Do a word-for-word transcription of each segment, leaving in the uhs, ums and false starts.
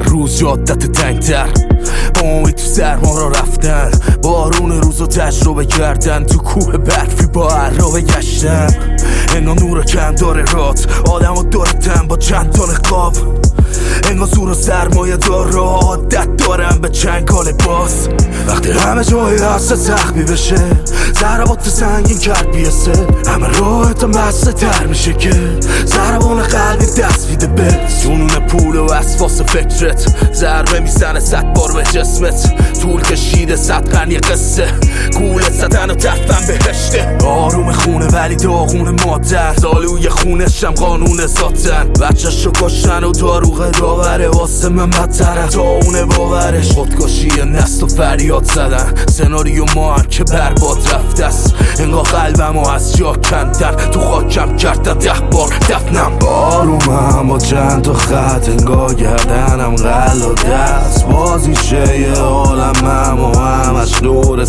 روز یادت تنگتر، با امید تو سرما را رفتن، بارون روزو تجربه کردن، تو کوه برفی با عرابه گشتن. انگار نور کم داره رات، آدم ها داره تن با چند تا نقاب. انگار زور و سرمایه دار را عادت دارم به چنگال باز. وقتی همه جای هسته زخمی بشه، ضربات سنگین کرد بیسه، همه راحتم بسته تر میشه که ضربان قلبی دست میده به جنون پول و اسفاس فکرت. ضربه میزنه صد بار به جسمت، طول کشیده صد قرن یه قصه، گولت زدن و دفتن بهشته. آروم خونه ولی داغون مادر، زالوی خونشم قانون ذاتن. بچه‌شو کشتن و داروغه داوره، واسه من بدتره تا اونه باورش. خودکشی نست و فریاد زدن، سناریو ما هم که برباد رفته است. انگار قلبمو از جا کندن، تو خاکم کردن ده بار دفنم. آرومم با چند تا خط، انگار گردنم غل و دست. بازیشه یه عالمم و همش دور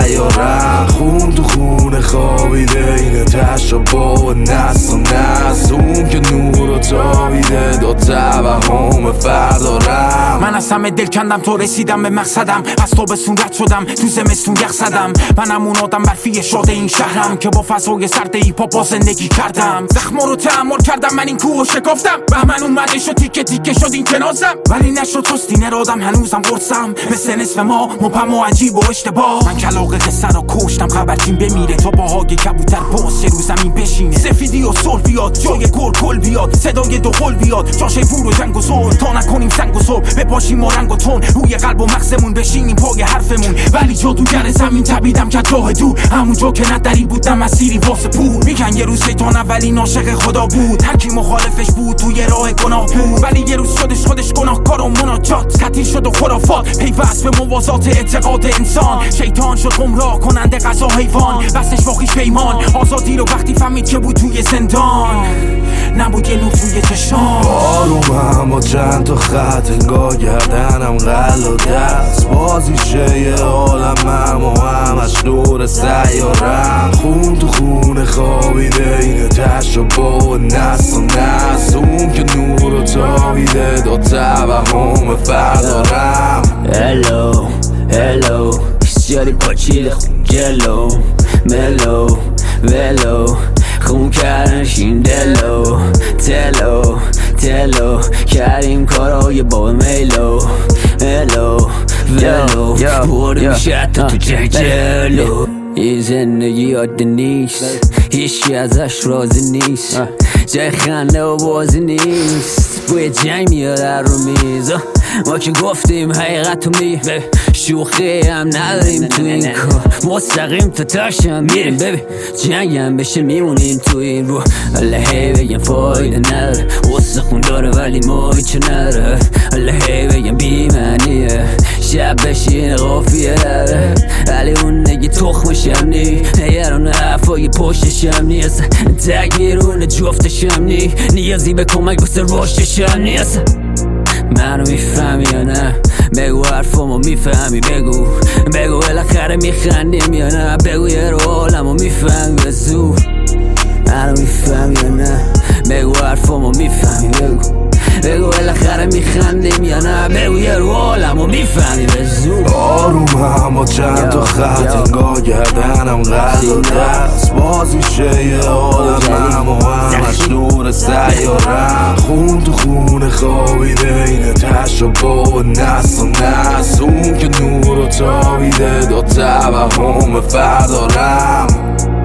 سیارم. خون تو خونه خوابیده، اینه تشابه و نست و نست. اون که نور و تابیده، دو توهم فردارم. من از همه دل کندم تو رسیدم به مقصدم، از تو به سون رد شدم، تو زمستون یخ زدم. منم اون آدم برفی شده این شهرم که با فضای سرد ایپا با زندگی کردم. زخما رو تحمل کردم، من این کوه شکافتم. بهمن اومده شد تیکه تیکه شد این جنازم، ولی نشد سستینه رادم هنوزم قرصم. مثل نصف ما مبهم و عجیب و اشتباه. من کلاغ قصه رو کشتم، خبرچین بمیره تا با های کبوتر باز رو زمین بشینه. سفیدی و صلح بیاد، جای گل کل بیاد، صدای دو قل بیاد، جاشه فور و جنگ و زور. تا نکنیم سنگ و صبح بپاشیم و رنگ و تون، روی قلب و مغزمون بشینیم پای حرفمون. ولی جادوگر زمین تبیدم که راه دو، همونجا که ندری بودم مسیری واسه پول. میگن یه روز شیطان اولین عاشق خدا بود، هر کی مخالفش بود توی راه گناه بود. ولی یه روز شدش خودش گناهکار و مناجات، تعطیل شد و خرافات پیوست به موازات اعتقاد انسان. شیطان شد گمراه کننده غذا حیوان، بستش با خویش پیمان. آزادی رو وقتی فهمید که بود توی زندان، نبود یه نور توی چشام. آرومم با چند تا خط، انگار گردنم غل و دست. بازیشه یه عالمم و همش دور سیارم. خون تو خونه خوابیده، اینه تشابه و نست و نست. اون که نور و تابیده، دو توهم فردارم. Hello, hello سیاری پاچیده خون جلو، ملو ولو خون کردنشین دلو. تلو تلو کردیم کارای با میلو. هلو ولو بردیم شد تو جه جلو. این زندگی عادی نیست، هیچی ازش راضی نیست، جای خنده و بازی نیست. بوی جنگ میاد در رو میز، ما که گفتیم حقیقت رو می شوخی هم نداریم تو این کار. مستقیم تا تاشم میریم ببین، جنگ هم بشه میمونیم تو این رو. اللهی بگم فایده نداره، واسه خون داره ولی ما هیچه نداره. اللهی بگم بیمعنیه، شب بشین قافیه داره، ولی اون نگی تخمشم نی. نگران حرفای پشتشم نیست، تک میرونه جفتشم نی. نیازی به کمک واسه رشدشم نیست. منو میفهمی یا نه؟ بگو حرفامو میفهمی، بگو بگو بالاخره میخندیم یا نه؟ بگو یه رو عالمو میفهمی به زور. منو میفهمی یا نه؟ بگو حرفامو میفهمی، بگو بگو بالاخره میخندیم یا نه؟ بگو یه رو عالمو میفهمی به زور. آرومم با چند تا خط، انگار گردنم غل و دست. بازیشه یه عالمم و همش دور سیارم. خون تو خونه خوابیده، اینه تشابه و نست و نست. اون که نور و تابیده، دو توهم فردارم.